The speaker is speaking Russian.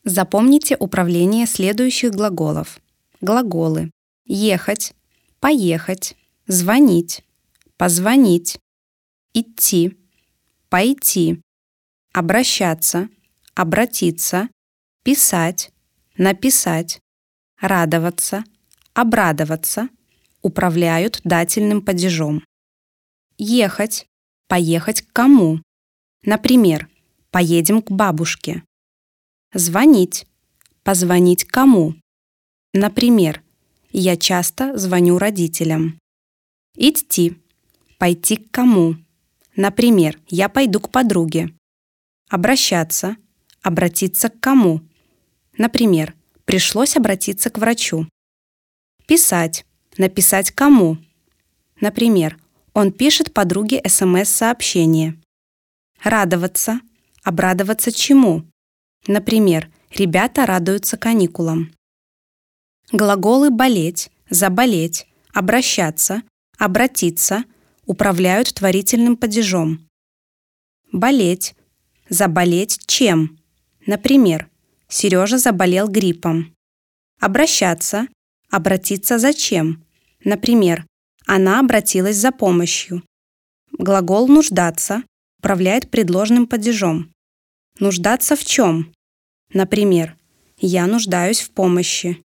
Запомните управление следующих глаголов. Глаголы: ехать, поехать, звонить, позвонить, идти, пойти, обращаться, обратиться, писать, написать, радоваться, обрадоваться управляют дательным падежом. Ехать, поехать к кому? Например, поедем к бабушке. Звонить, позвонить кому? Например, я часто звоню родителям. Идти, пойти к кому? Например, я пойду к подруге. Обращаться, обратиться к кому? Например, пришлось обратиться к врачу. Писать, написать кому? Например, он пишет подруге СМС-сообщение. Радоваться, обрадоваться чему? Например, ребята радуются каникулам. Глаголы болеть, заболеть, обращаться, обратиться управляют творительным падежом. Болеть, заболеть чем? Например, Сережа заболел гриппом. Обращаться, обратиться зачем? Например, она обратилась за помощью. Глагол нуждаться управляет предложным падежом. Нуждаться в чем? Например, я нуждаюсь в помощи.